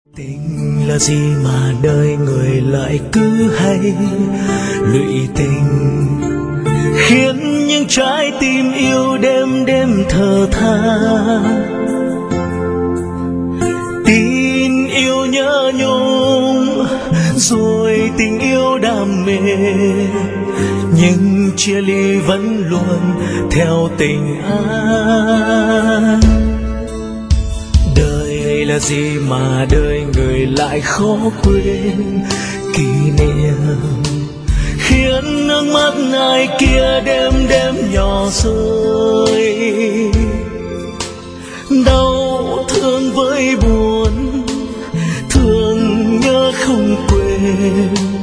Tình là gì mà đời người lại cứ hay lụy tình, khiến những trái tim yêu đêm đêm thờ than. Tin yêu nhớ nhung rồi tình yêu đam mê, nhưng chia ly vẫn luôn theo tình ai. Đời là gì mà đời người lại khó quên kỷ niệm, khiến nước mắt ai kia đêm đêm nhỏ rơi. Đau thương với buồn, thương nhớ không quên,